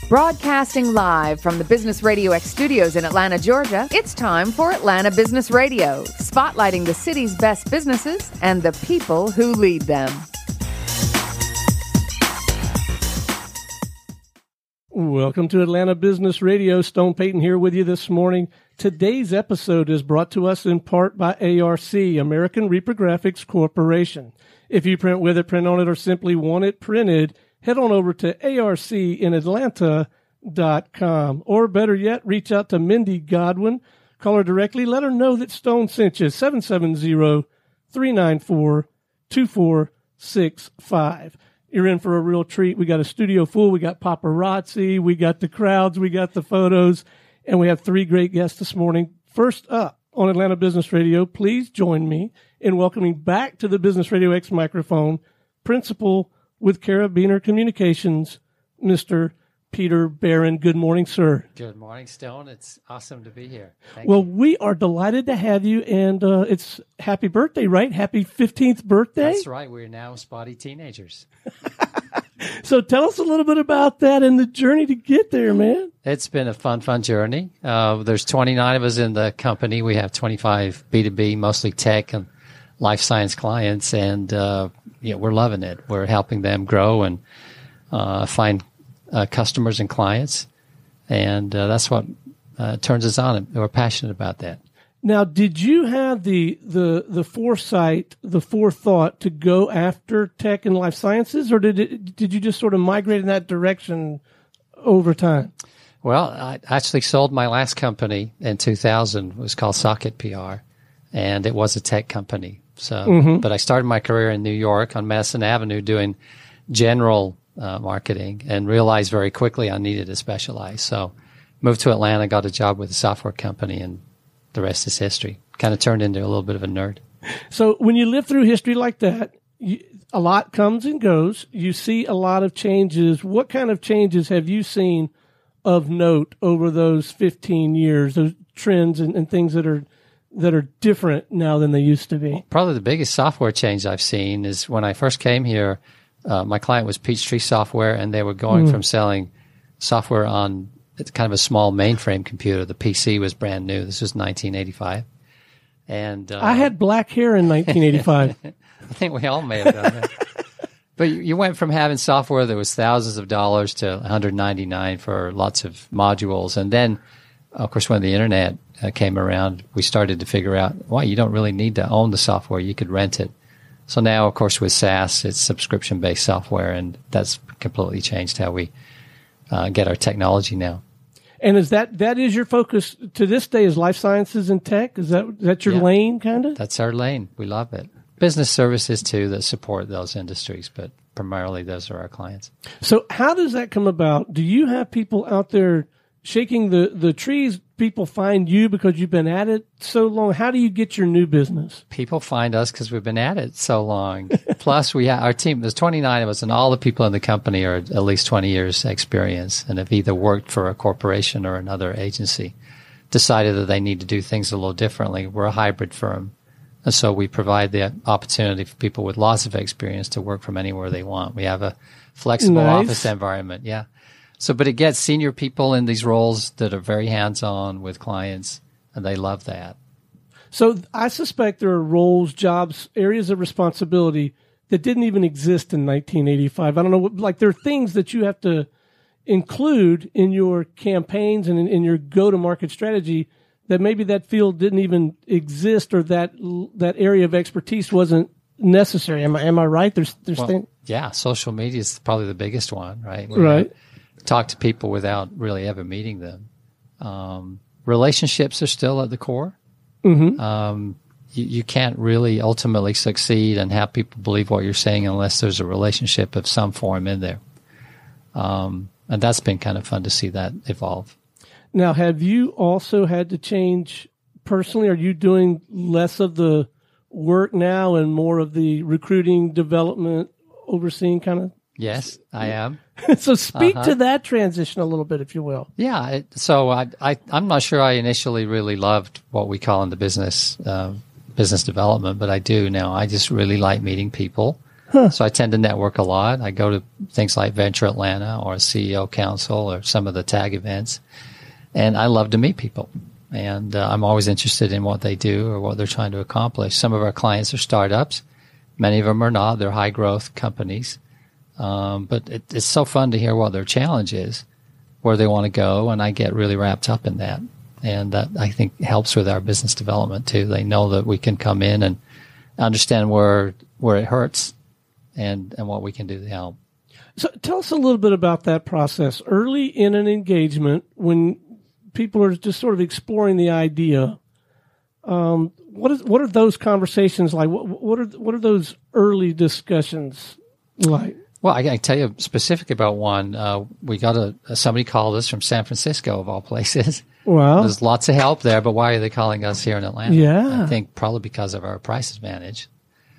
Broadcasting live from the Business Radio X studios in Atlanta, Georgia, it's time for Atlanta Business Radio, spotlighting the city's best businesses and the people who lead them. Welcome to Atlanta Business Radio. Stone Payton here with you this morning. Today's episode is brought to us in part by ARC, American Reprographics Corporation. If you print with it, print on it, or simply want it printed, head on over to arcinatlanta.com. Or better yet, reach out to Mindy Godwin. Call her directly. Let her know that Stone sent you. 770-394-2465. You're in for a real treat. We got a studio full. We got paparazzi. We got the crowds. We got the photos. And we have three great guests this morning. First up on Atlanta Business Radio, please join me in welcoming back to the Business Radio X microphone, Principal with Carabiner Communications, Mr. Peter Barron. Good morning, sir. Good morning, Stone. It's awesome to be here. Thank you. We are delighted to have you, and it's happy birthday, right? Happy 15th birthday? That's right. We're now spotty teenagers. So tell us a little bit about that and the journey to get there, man. It's been a fun journey. There's 29 of us in the company. We have 25 B2B, mostly tech and life science clients, and we're loving it. We're helping them grow and find customers and clients, and that's what turns us on. We're passionate about that. Now, did you have the foresight, the forethought to go after tech and life sciences, or did you just sort of migrate in that direction over time? Well, I actually sold my last company in 2000. It was called Socket PR, and it was a tech company. So, But I started my career in New York on Madison Avenue doing general marketing, and realized very quickly I needed to specialize. So moved to Atlanta, got a job with a software company, and the rest is history. Kind of turned into a little bit of a nerd. So when you live through history like that, a lot comes and goes. You see a lot of changes. What kind of changes have you seen of note over those 15 years, those trends and things that are different now than they used to be? Well, probably the biggest software change I've seen is when I first came here, my client was Peachtree Software, and they were going from selling software on kind of a small mainframe computer. The PC was brand new. This was 1985. And I had black hair in 1985. I think we all may have done that. But you went from having software that was thousands of dollars to $199 for lots of modules. And then, of course, when the internet came around, we started to figure out, well, you don't really need to own the software. You could rent it. So now, of course, with SaaS, it's subscription-based software, and that's completely changed how we get our technology now. And is that is your focus to this day, is life sciences and tech? Is that your lane, kind of? That's our lane. We love it. Business services, too, that support those industries, but primarily those are our clients. So how does that come about? Do you have people out there shaking the trees? People find you because you've been at it so long. How do you get your new business? People find us because we've been at it so long. Plus, our team, there's 29 of us, and all the people in the company are at least 20 years experience and have either worked for a corporation or another agency, decided that they need to do things a little differently. We're a hybrid firm, and so we provide the opportunity for people with lots of experience to work from anywhere they want. We have a flexible office environment, So, but it gets senior people in these roles that are very hands-on with clients, and they love that. So I suspect there are roles, jobs, areas of responsibility that didn't even exist in 1985. I don't know, like there are things that you have to include in your campaigns and in your go-to-market strategy that maybe that field didn't even exist, or that area of expertise wasn't necessary. Am I right? There's things. Yeah, social media is probably the biggest one, right? Right. Talk to people without really ever meeting them. Relationships are still at the core. You can't really ultimately succeed and have people believe what you're saying unless there's a relationship of some form in there. And that's been kind of fun to see that evolve. Now, have you also had to change personally? Are you doing less of the work now and more of the recruiting, development, overseeing kind of? Yes, I am. So speak to that transition a little bit, if you will. Yeah. So I'm not sure I initially really loved what we call in the business development, but I do now. I just really like meeting people. So I tend to network a lot. I go to things like Venture Atlanta or CEO Council or some of the TAG events. And I love to meet people. And I'm always interested in what they do or what they're trying to accomplish. Some of our clients are startups. Many of them are not. They're high-growth companies. But it's so fun to hear what their challenge is, where they want to go, and I get really wrapped up in that. And that, I think, helps with our business development, too. They know that we can come in and understand where it hurts and what we can do to help. So tell us a little bit about that process. Early in an engagement, when people are just sort of exploring the idea, what are those conversations like? What are those early discussions like? Well, I can tell you specific about one. We got somebody called us from San Francisco, of all places. Wow. There's lots of help there, but why are they calling us here in Atlanta? Yeah. I think probably because of our price advantage.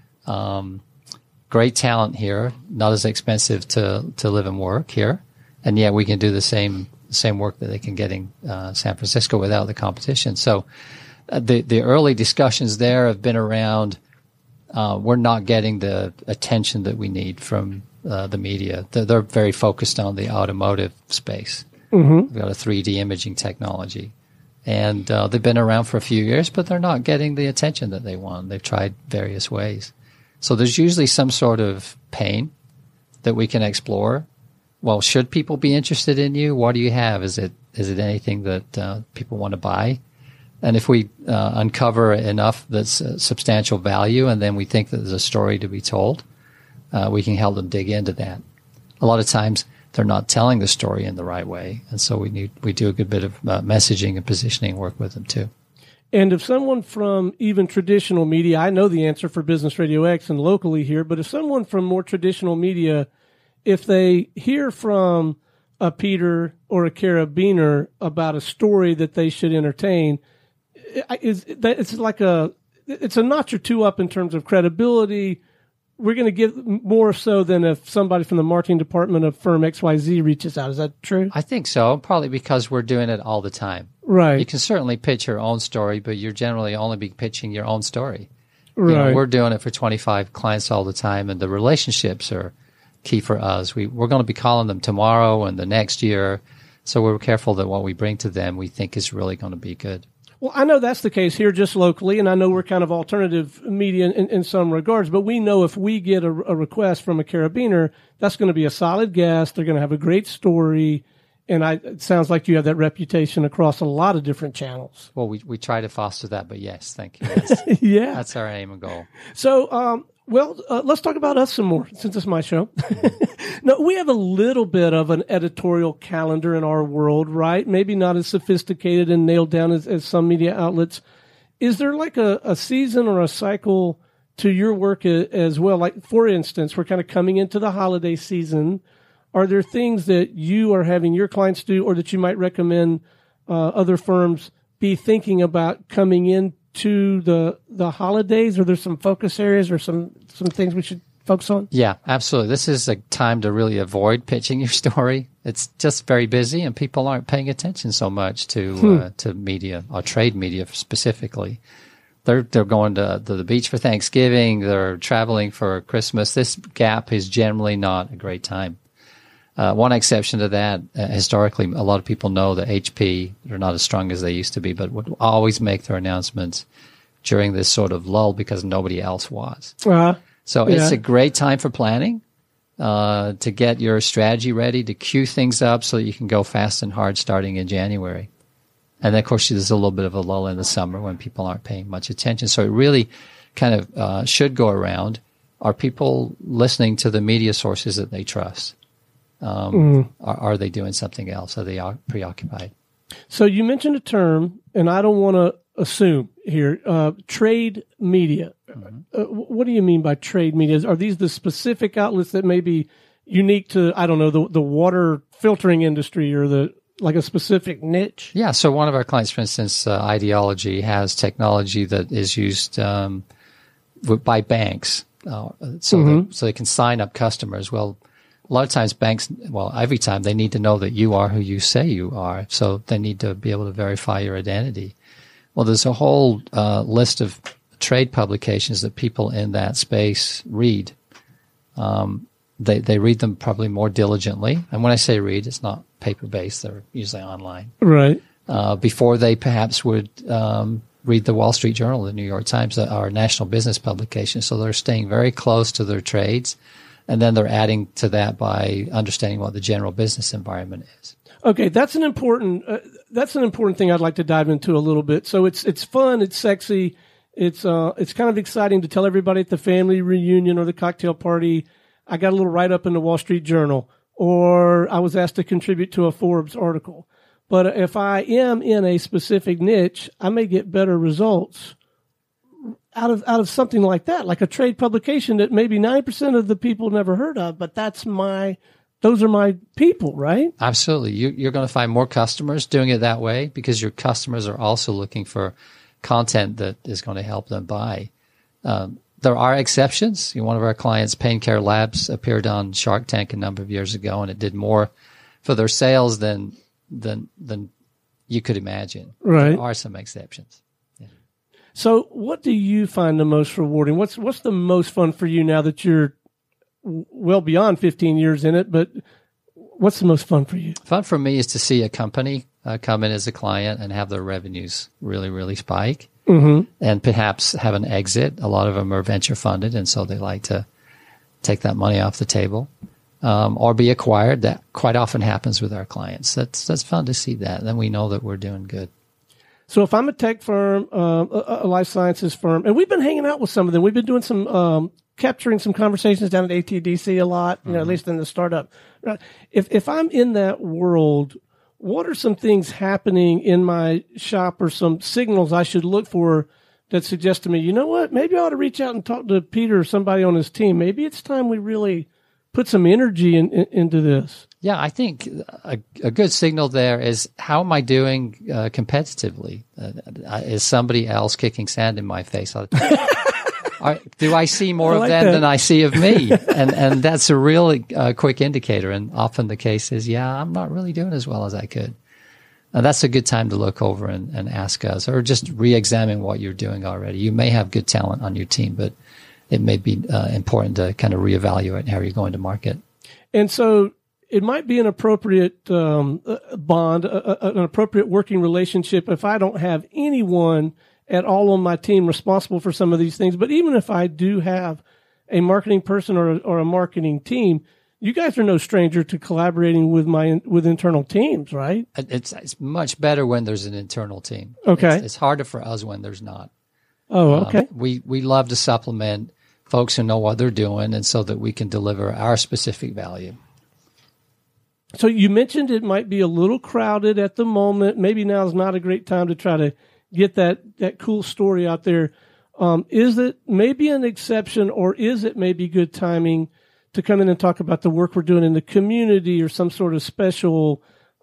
Great talent here, not as expensive to live and work here, and yet we can do the same work that they can get in San Francisco without the competition. So the early discussions there have been around we're not getting the attention that we need from the media. They're very focused on the automotive space. Mm-hmm. We've got a 3D imaging technology. And they've been around for a few years, but they're not getting the attention that they want. They've tried various ways. So there's usually some sort of pain that we can explore. Well, should people be interested in you? What do you have? Is it anything that people want to buy? And if we uncover enough that's substantial value, and then we think that there's a story to be told, we can help them dig into that. A lot of times they're not telling the story in the right way, and so we do a good bit of messaging and positioning work with them too. And if someone from even traditional media, I know the answer for Business Radio X and locally here, but if someone from more traditional media, if they hear from a Peter or a Carabiner about a story that they should entertain, it's a notch or two up in terms of credibility. We're going to give more so than if somebody from the marketing department of firm XYZ reaches out. Is that true? I think so, probably because we're doing it all the time. Right. You can certainly pitch your own story, but you're generally only be pitching your own story. Right. You know, we're doing it for 25 clients all the time, and the relationships are key for us. We're going to be calling them tomorrow and the next year, so we're careful that what we bring to them we think is really going to be good. Well, I know that's the case here just locally, and I know we're kind of alternative media in some regards, but we know if we get a request from a Carabiner, that's going to be a solid guest. They're going to have a great story, and it sounds like you have that reputation across a lot of different channels. Well, we try to foster that, but yes, thank you. Yes. Yeah. That's our aim and goal. So, let's talk about us some more, since it's my show. No, we have a little bit of an editorial calendar in our world, right? Maybe not as sophisticated and nailed down as some media outlets. Is there like a season or a cycle to your work as well? Like, for instance, we're kind of coming into the holiday season. Are there things that you are having your clients do, or that you might recommend other firms be thinking about coming into the holidays? Are there some focus areas or some things we should focus on? Yeah, absolutely. This is a time to really avoid pitching your story. It's just very busy, and people aren't paying attention so much to media or trade media specifically. They're going to the beach for Thanksgiving. They're traveling for Christmas. This gap is generally not a great time. One exception to that, historically, a lot of people know that HP, they're not as strong as they used to be, but would always make their announcements during this sort of lull because nobody else was. So it's a great time for planning, to get your strategy ready, to queue things up so that you can go fast and hard starting in January. And then, of course, there's a little bit of a lull in the summer when people aren't paying much attention. So it really kind of should go around. Are people listening to the media sources that they trust? Are they doing something else? Are they preoccupied? So you mentioned a term, and I don't want to assume here, trade media. What do you mean by trade media? Are these the specific outlets that may be unique to, I don't know, the water filtering industry, or like a specific niche? Yeah. So one of our clients, for instance, Ideology, has technology that is used by banks, so they can sign up customers. Well, a lot of times banks, every time they need to know that you are who you say you are, so they need to be able to verify your identity. Well, there's a whole list of trade publications that people in that space read. They read them probably more diligently. And when I say read, it's not paper-based. They're usually online. Right. Before they perhaps would read the Wall Street Journal, the New York Times, our national business publication. So they're staying very close to their trades. And then they're adding to that by understanding what the general business environment is. Okay, that's an important thing I'd like to dive into a little bit. So it's fun, it's sexy, it's kind of exciting to tell everybody at the family reunion or the cocktail party, I got a little write-up in the Wall Street Journal, or I was asked to contribute to a Forbes article. But if I am in a specific niche, I may get better results out of something like that, like a trade publication that maybe 9% of the people never heard of, but those are my people, right? Absolutely. You're going to find more customers doing it that way because your customers are also looking for content that is going to help them buy. There are exceptions. One of our clients, Pain Care Labs, appeared on Shark Tank a number of years ago, and it did more for their sales than you could imagine. Right. There are some exceptions. Yeah. So what do you find the most rewarding? What's the most fun for you now that you're well beyond 15 years in it, but what's the most fun for you? Fun for me is to see a company come in as a client and have their revenues really, really spike, and perhaps have an exit. A lot of them are venture funded, and so they like to take that money off the table, or be acquired. That quite often happens with our clients. That's fun to see that. Then we know that we're doing good. So if I'm a tech firm, a life sciences firm, and we've been hanging out with some of them, we've been doing some capturing some conversations down at ATDC a lot, at least in the startup. If I'm in that world, what are some things happening in my shop or some signals I should look for that suggest to me, you know what, maybe I ought to reach out and talk to Peter or somebody on his team. Maybe it's time we really put some energy into this. Yeah, I think a good signal there is, how am I doing competitively? Is somebody else kicking sand in my face? Do I see more of them than I see of me? And that's a really quick indicator. And often the case is, I'm not really doing as well as I could. And that's a good time to look over and ask us, or just re-examine what you're doing already. You may have good talent on your team, but it may be important to kind of reevaluate how you're going to market. And so it might be an appropriate bond, an appropriate working relationship if I don't have anyone at all on my team responsible for some of these things. But even if I do have a marketing person or a marketing team, you guys are no stranger to collaborating with internal teams, right? It's much better when there's an internal team. Okay. It's harder for us when there's not. Oh, okay. We love to supplement folks who know what they're doing, and so that we can deliver our specific value. So you mentioned it might be a little crowded at the moment. Maybe now is not a great time to try to get that cool story out there. Is it maybe an exception, or is it maybe good timing to come in and talk about the work we're doing in the community, or some sort of special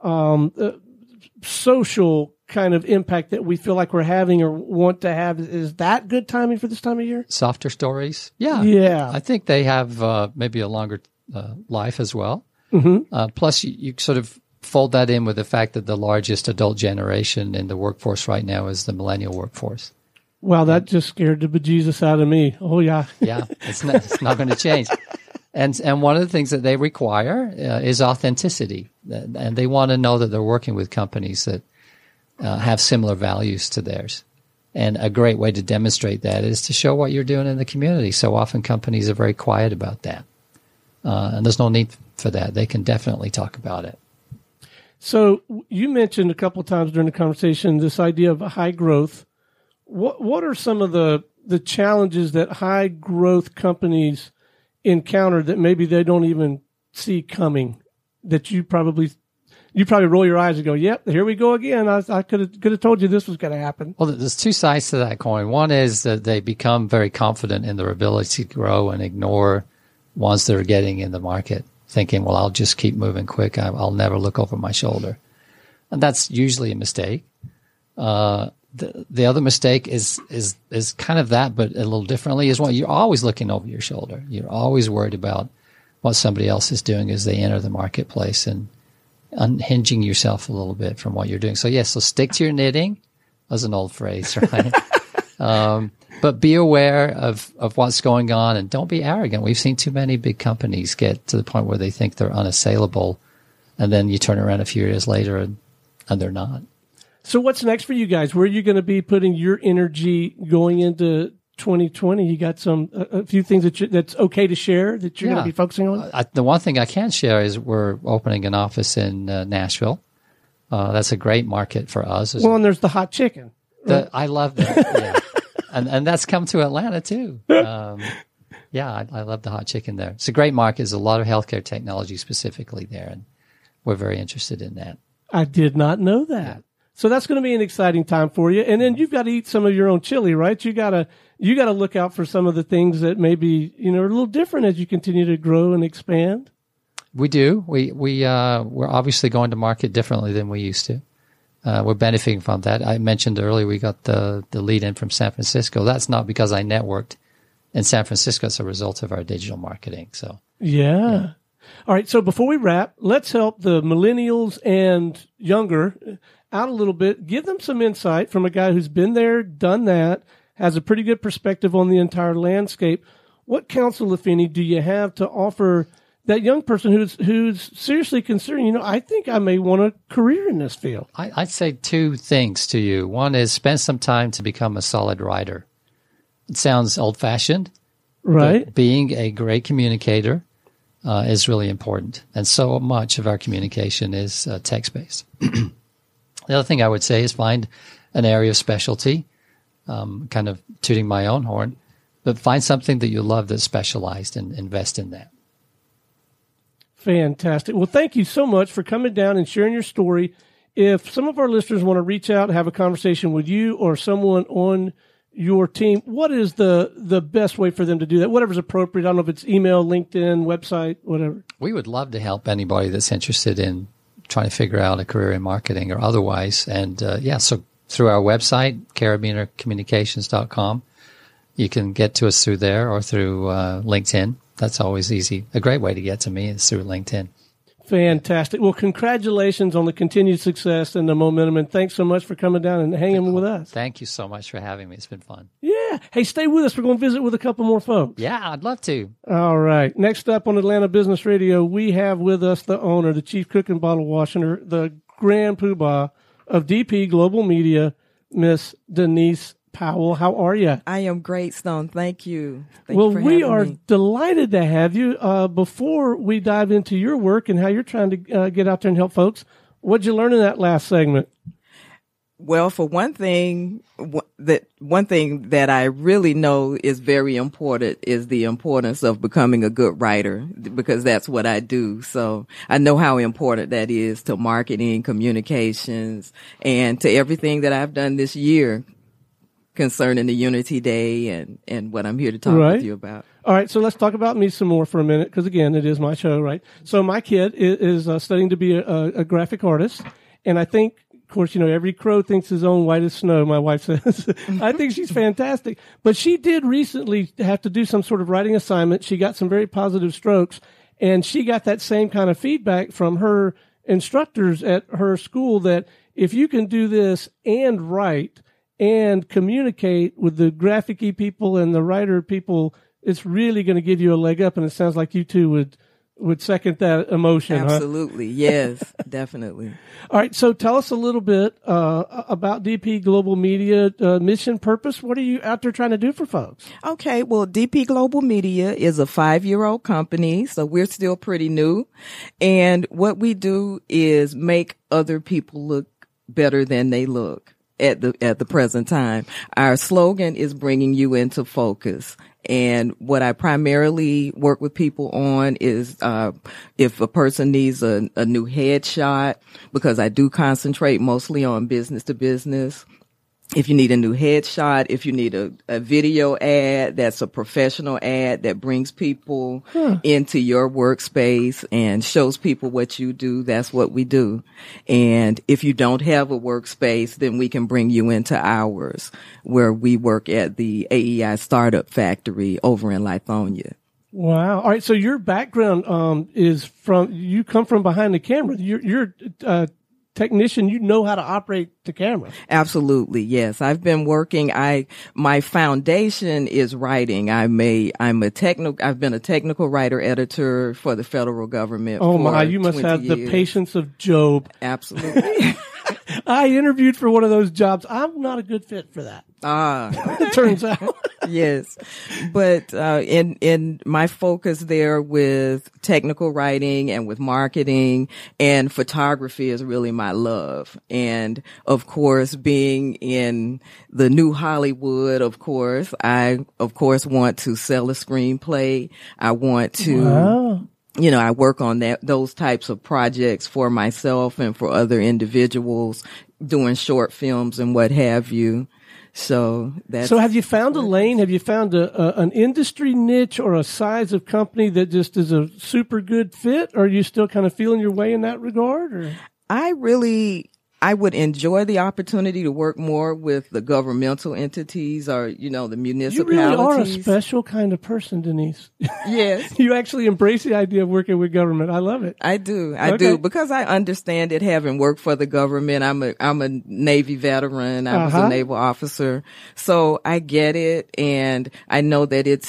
social kind of impact that we feel like we're having or want to have? Is that good timing for this time of year? Softer stories? Yeah. Yeah. I think they have maybe a longer life as well. Plus, you sort of fold that in with the fact that the largest adult generation in the workforce right now is the millennial workforce. Wow, that just scared the bejesus out of me. Oh, yeah. Yeah, it's not going to change. And one of the things that they require is authenticity. And they want to know that they're working with companies that have similar values to theirs. And a great way to demonstrate that is to show what you're doing in the community. So often companies are very quiet about that. And there's no need for that. They can definitely talk about it. So you mentioned a couple of times during the conversation this idea of high growth. What are some of the challenges that high growth companies encounter that maybe they don't even see coming, that you probably roll your eyes and go, yep, here we go again. I could have told you this was going to happen. Well, there's two sides to that coin. One is that they become very confident in their ability to grow and ignore ones they're getting in the market, thinking, well, I'll just keep moving quick. I'll never look over my shoulder. And that's usually a mistake. The other mistake is kind of that, but a little differently, is what you're always looking over your shoulder. You're always worried about what somebody else is doing as they enter the marketplace, and unhinging yourself a little bit from what you're doing. So yes, so stick to your knitting. That's an old phrase, right? But be aware of what's going on and don't be arrogant. We've seen too many big companies get to the point where they think they're unassailable, and then you turn around a few years later and they're not. So what's next for you guys? Where are you going to be putting your energy going into 2020? You got a few things that's okay to share that you're going to be focusing on? The one thing I can share is we're opening an office in Nashville. That's a great market for us. And there's the hot chicken. Right? I love that. Yeah. And that's come to Atlanta too. I love the hot chicken there. It's a great market. There's a lot of healthcare technology specifically there, and we're very interested in that. I did not know that. Yeah. So that's going to be an exciting time for you. And then you've got to eat some of your own chili, right? You got to look out for some of the things that maybe, are a little different as you continue to grow and expand. We do. We're obviously going to market differently than we used to. We're benefiting from that. I mentioned earlier we got the lead in from San Francisco. That's not because I networked in San Francisco. It's a result of our digital marketing. So yeah. All right. So before we wrap, let's help the millennials and younger out a little bit. Give them some insight from a guy who's been there, done that, has a pretty good perspective on the entire landscape. What counsel, if any, do you have to offer that young person who's seriously considering, I think I may want a career in this field? I'd say two things to you. One is spend some time to become a solid writer. It sounds old-fashioned, right? But being a great communicator is really important. And so much of our communication is text-based. The other thing I would say is find an area of specialty, kind of tooting my own horn, but find something that you love that's specialized and invest in that. Fantastic. Well, thank you so much for coming down and sharing your story. If some of our listeners want to reach out and have a conversation with you or someone on your team, what is the best way for them to do that? Whatever's appropriate. I don't know if it's email, LinkedIn, website, whatever. We would love to help anybody that's interested in trying to figure out a career in marketing or otherwise. And so through our website, carabinercommunications.com, you can get to us through there or through LinkedIn. That's always easy. A great way to get to me is through LinkedIn. Fantastic. Well, congratulations on the continued success and the momentum, and thanks so much for coming down and hanging with us. Thank you so much for having me. It's been fun. Yeah. Hey, stay with us. We're going to visit with a couple more folks. Yeah, I'd love to. All right. Next up on Atlanta Business Radio, we have with us the owner, the chief cook and bottle washer, the grand poobah of DP Global Media, Miss Denise Powell. How are you? I am great, Stone. Thank you. Thank you for we having are me. Delighted to have you. Before we dive into your work and how you're trying to get out there and help folks, what'd you learn in that last segment? Well, for one thing, one thing that I really know is very important is the importance of becoming a good writer, because that's what I do. So I know how important that is to marketing, communications, and to everything that I've done this year concerning the Unity Day and what I'm here to talk with you about. All right, so let's talk about me some more for a minute, because again, it is my show, right? So my kid is studying to be a graphic artist, and I think, of course, every crow thinks his own white as snow, my wife says. I think she's fantastic. But she did recently have to do some sort of writing assignment. She got some very positive strokes, and she got that same kind of feedback from her instructors at her school that if you can do this and write and communicate with the graphic-y people and the writer people, it's really going to give you a leg up. And it sounds like you two would second that emotion. Absolutely. Huh? Yes, definitely. All right. So tell us a little bit about DP Global Media, mission, purpose. What are you out there trying to do for folks? Okay. Well, DP Global Media is a 5-year-old company, so we're still pretty new. And what we do is make other people look better than they look at the present time. Our slogan is bringing you into focus. And what I primarily work with people on is, if a person needs a new headshot, because I do concentrate mostly on business to business. If you need a new headshot, if you need a video ad that's a professional ad that brings people into your workspace and shows people what you do, that's what we do. And if you don't have a workspace, then we can bring you into ours, where we work at the AEI Startup Factory over in Lithonia. Wow. All right. So your background is you come from behind the camera. You're technician, you know how to operate the camera. Absolutely. Yes. I've been working. My foundation is writing. I've been a technical writer editor for the federal government. Oh my, you must have years. The patience of Job. Absolutely. I interviewed for one of those jobs. I'm not a good fit for that. It turns out. Yes. But, in my focus there with technical writing and with marketing and photography is really my love. And of course, being in the new Hollywood, I want to sell a screenplay. I want to, Wow. I work on those types of projects for myself and for other individuals, doing short films and what have you. So have you found a lane? Have you found an industry niche or a size of company that just is a super good fit? Or are you still kind of feeling your way in that regard? Or? I would enjoy the opportunity to work more with the governmental entities or, the municipalities. You really are a special kind of person, Denise. Yes. You actually embrace the idea of working with government. I love it. I do. I do. Because I understand it, having worked for the government. I'm a Navy veteran. I was a naval officer. So I get it. And I know that it's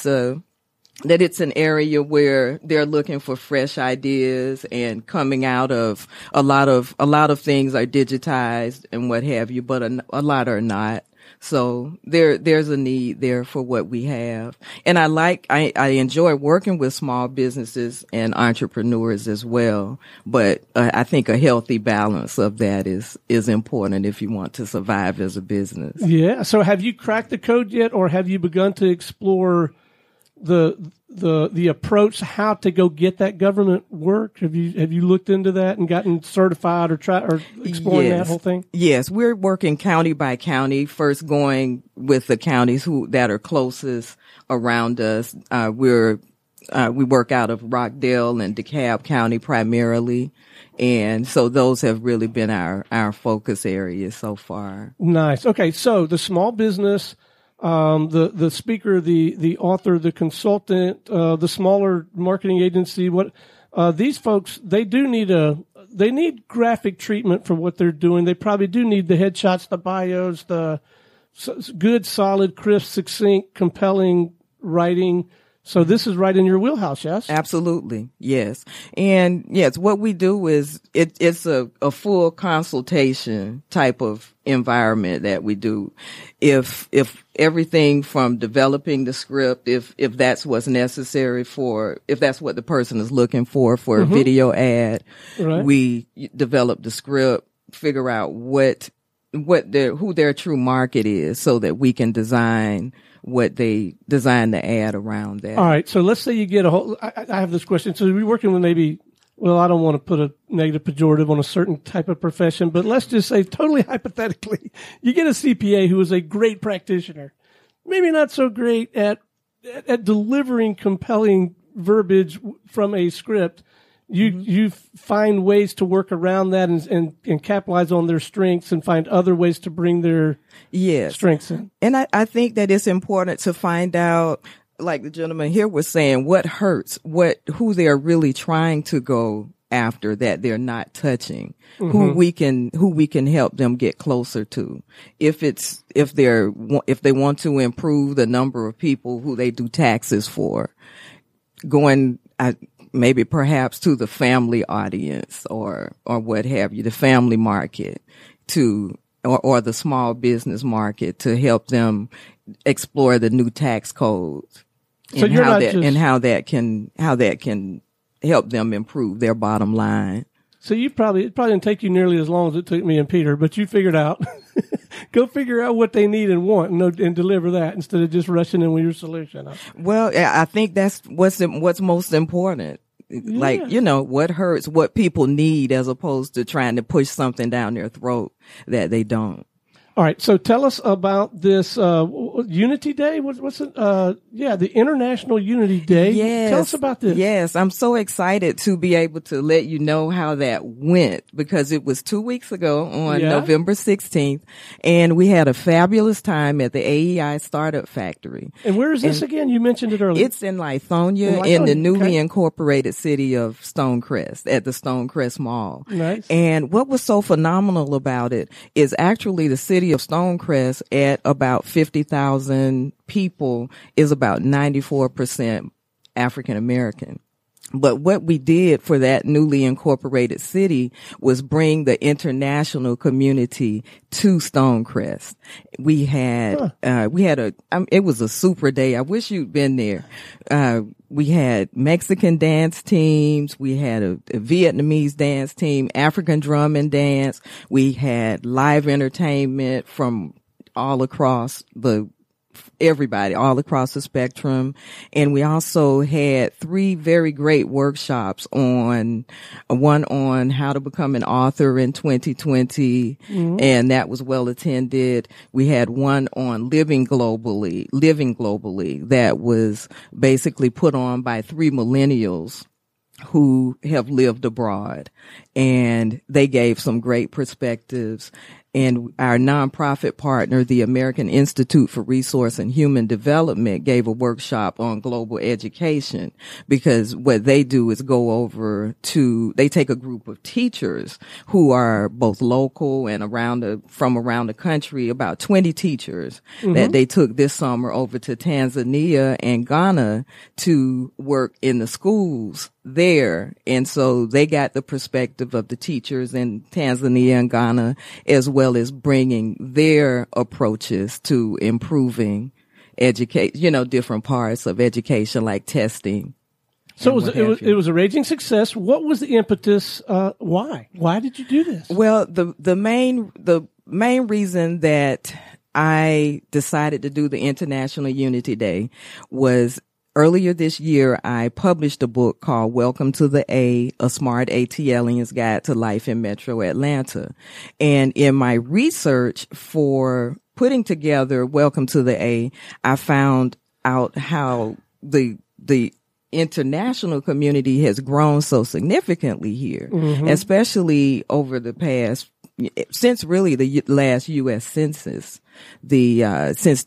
an area where they're looking for fresh ideas and coming out of a lot of things are digitized and what have you, but a lot are not. So there's a need there for what we have. And I enjoy working with small businesses and entrepreneurs as well. But I think a healthy balance of that is important if you want to survive as a business. Yeah. So have you cracked the code yet, or have you begun to explore the approach, how to go get that government work? Have you looked into that and gotten certified or exploring that whole thing? Yes, we're working county by county, first going with the counties that are closest around us. We work out of Rockdale and DeKalb County primarily. And so those have really been our focus areas so far. Nice. Okay. So the small business, the speaker, the author, the consultant, the smaller marketing agency, these folks, they need graphic treatment for what they're doing. They probably do need the headshots, the bios, the good, solid, crisp, succinct, compelling writing. So this is right in your wheelhouse, yes? Absolutely. Yes. And yes, what we do is it's a full consultation type of environment that we do. If everything from developing the script, if that's what's necessary if that's what the person is looking for a video ad, right. We develop the script, figure out who their true market is so that we can design the ad around that. All right. So let's say you get I have this question. So we're working with I don't want to put a negative pejorative on a certain type of profession, but let's just say totally hypothetically, you get a CPA who is a great practitioner, maybe not so great at delivering compelling verbiage from a script. You find ways to work around that and capitalize on their strengths and find other ways to bring their strengths in. And I think that it's important to find out, like the gentleman here was saying, what hurts, who they're really trying to go after that they're not touching, who we can help them get closer to. If they want to improve the number of people who they do taxes for, maybe perhaps to the family audience or what have you, the family market or the small business market to help them explore the new tax codes and how that can help them improve their bottom line. So it probably didn't take you nearly as long as it took me and Peter, but you figured out, go figure out what they need and want and deliver that instead of just rushing in with your solution. Well, I think that's what's most important. Yeah. Like, what hurts, what people need as opposed to trying to push something down their throat that they don't. All right. So tell us about this Unity Day. What's it? The International Unity Day. Yes. Tell us about this. Yes. I'm so excited to be able to let you know how that went, because it was 2 weeks ago on November 16th, and we had a fabulous time at the AEI Startup Factory. And where is this again? You mentioned it earlier. It's in Lithonia, in the newly incorporated city of Stonecrest, at the Stonecrest Mall. Nice. And what was so phenomenal about it is actually the city of Stonecrest, at about 50,000 people, is about 94% African American. But what we did for that newly incorporated city was bring the international community to Stonecrest. It was a super day. I wish you'd been there. We had Mexican dance teams. We had a Vietnamese dance team, African drum and dance. We had live entertainment from all across everybody all across the spectrum. And we also had 3 very great workshops one on how to become an author in 2020. Mm-hmm. And that was well attended. We had one on living globally that was basically put on by 3 millennials who have lived abroad, and they gave some great perspectives. And our nonprofit partner, the American Institute for Resource and Human Development, gave a workshop on global education, because what they do is they take a group of teachers who are both local and from around the country, about 20 teachers that they took this summer over to Tanzania and Ghana to work in the schools there. And so they got the perspective of the teachers in Tanzania and Ghana, as well as bringing their approaches to improving education, different parts of education like testing. So it was a raging success. What was the impetus? Why did you do this? Well, the main reason that I decided to do the International Unity Day was, earlier this year, I published a book called Welcome to the A Smart ATLian's Guide to Life in Metro Atlanta. And in my research for putting together Welcome to the A, I found out how the international community has grown so significantly here, especially over the past, since really the last U.S. Census. Since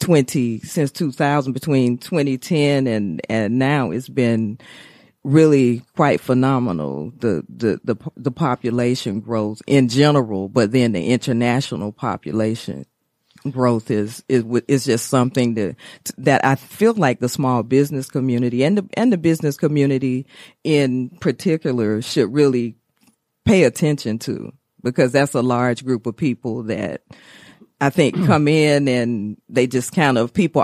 2000, between 2010 and now, it's been really quite phenomenal. The population growth in general, but then the international population growth is just something that I feel like the small business community and the business community in particular should really pay attention to, because that's a large group of people that I think come in and they just seem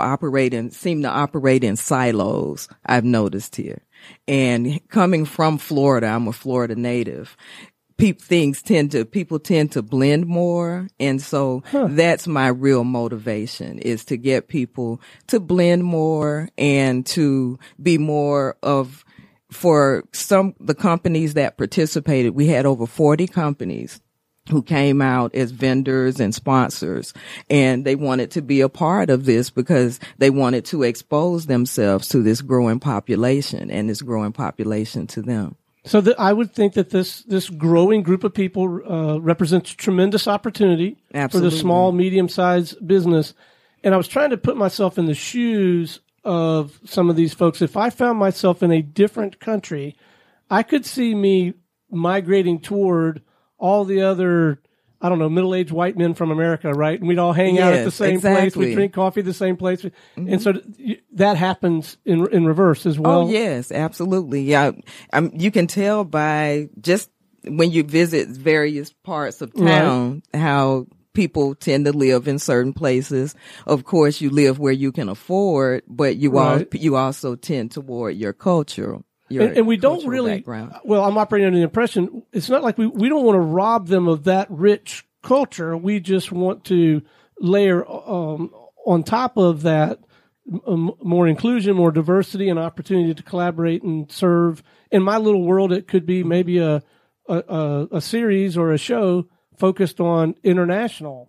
to operate in silos, I've noticed here. And coming from Florida, I'm a Florida native, people tend to blend more. And so that's my real motivation, is to get people to blend more and to be more of, for the companies that participated, we had over 40 companies who came out as vendors and sponsors, and they wanted to be a part of this because they wanted to expose themselves to this growing population and this growing population to them. So I would think that this growing group of people represents tremendous opportunity Absolutely. For the small, medium-sized business. And I was trying to put myself in the shoes of some of these folks. If I found myself in a different country, I could see me migrating toward all the other, I don't know, middle-aged white men from America, right? And we'd all hang out at the same place. We'd drink coffee at the same place. Mm-hmm. And so that happens in reverse as well. Oh, yes, absolutely. Yeah. You can tell by just when you visit various parts of town, how people tend to live in certain places. Of course, you live where you can afford, but you also tend toward your culture. And we don't really, well, I'm operating under the impression, it's not like we don't want to rob them of that rich culture. We just want to layer on top of that more inclusion, more diversity, and opportunity to collaborate and serve. In my little world, it could be maybe a series or a show focused on international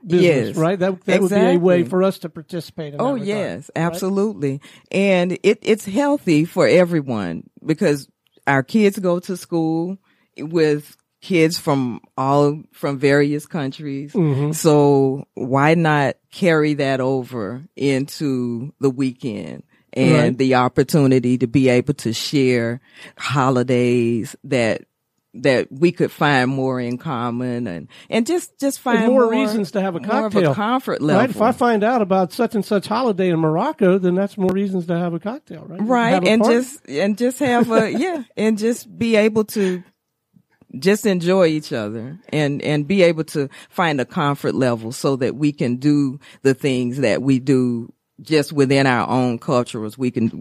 business, Yes, right? That would be a exactly. way for us to participate in that regard, yes, right? absolutely. And it's healthy for everyone because our kids go to school with kids from various countries. Mm-hmm. So why not carry that over into the weekend and Right. the opportunity to be able to share holidays that we could find more in common and just find And more reasons to have a more of cocktail. a comfort level. Right? If I find out about such and such holiday in Morocco, then that's more reasons to have a cocktail, right? Right. Have a And party. just have and just be able to just enjoy each other and be able to find a comfort level so that we can do the things that we do just within our own cultures. We can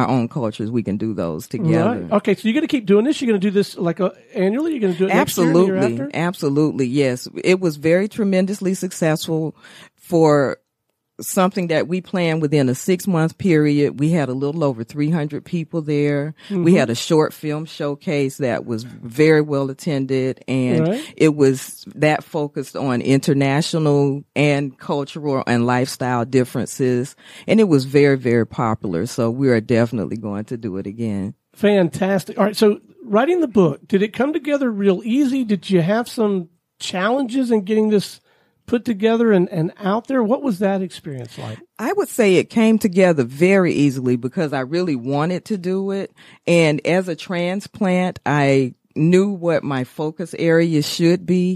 do those together. Right. Okay, so you're going to keep doing this? You're going to do this annually? You're going to do it next year, the year after? Absolutely. Yes. It was very tremendously successful for something that we planned within a 6-month period. We had a little over 300 people there. Mm-hmm. We had a short film showcase that was very well attended, and Right. it was that focused on international and cultural and lifestyle differences. And it was very, very popular. So we are definitely going to do it again. Fantastic. All right, so writing the book, did it come together real easy? Did you have some challenges in getting this put together and out there? What was that experience like? I would say it came together very easily because I really wanted to do it. And as a transplant, I knew what my focus area should be.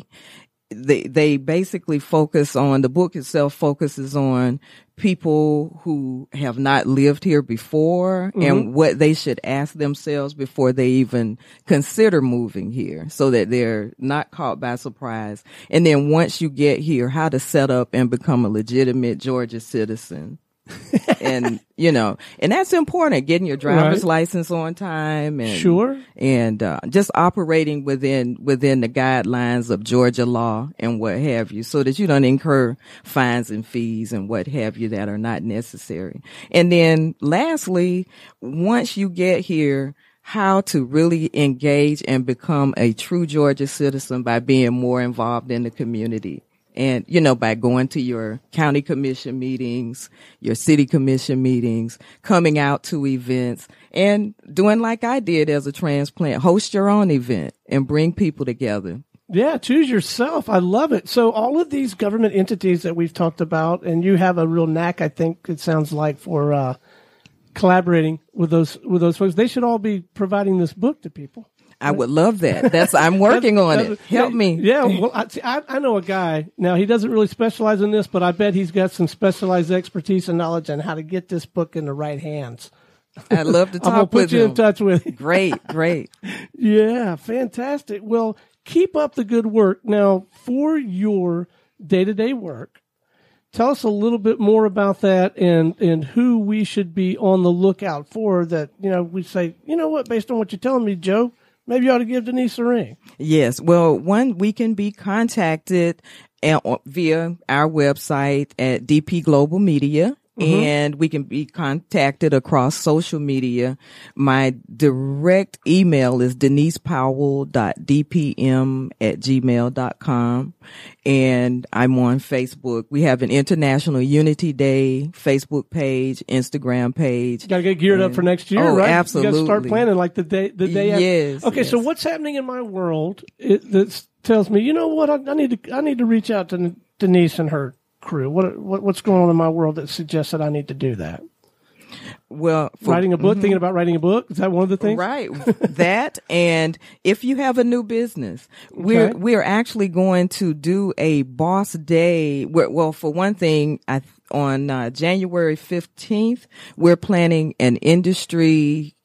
They basically the book itself focuses on people who have not lived here before and what they should ask themselves before they even consider moving here so that they're not caught by surprise. And then once you get here, how to set up and become a legitimate Georgia citizen. And, and that's important, getting your driver's license on time and, Sure. and, just operating within the guidelines of Georgia law and what have you so that you don't incur fines and fees and what have you that are not necessary. And then lastly, once you get here, how to really engage and become a true Georgia citizen by being more involved in the community. And, by going to your county commission meetings, your city commission meetings, coming out to events and doing like I did as a transplant, host your own event and bring people together. Yeah, choose yourself. I love it. So all of these government entities that we've talked about, and you have a real knack, I think it sounds like, for collaborating with those folks, they should all be providing this book to people. I would love that. I'm working on it. Help me. Yeah. Well, I know a guy. Now, he doesn't really specialize in this, but I bet he's got some specialized expertise and knowledge on how to get this book in the right hands. I'd love to I'm going to talk with put you him. in touch with him. Great. Yeah, fantastic. Well, keep up the good work. Now, for your day-to-day work, tell us a little bit more about that and who we should be on the lookout for that, we say, you know what, based on what you're telling me, Joe, maybe you ought to give Denise a ring. Yes. Well, we can be contacted via our website at DP Global Media. And we can be contacted across social media. My direct email is denisepowell.dpm@gmail.com. And I'm on Facebook. We have an International Unity Day Facebook page, Instagram page. Got to get geared up for next year, right? Absolutely. You got to start planning like the day Yes. after. Okay, yes. so what's happening in my world that tells me, you know what, I need to reach out to Denise and her crew. What's going on in my world that suggests that I need to do that? Well, Writing a book, thinking about writing a book. Is that one of the things? Right. That, and if you have a new business, we're actually going to do a boss day. Well, for one thing, on January 15th, we're planning an industry,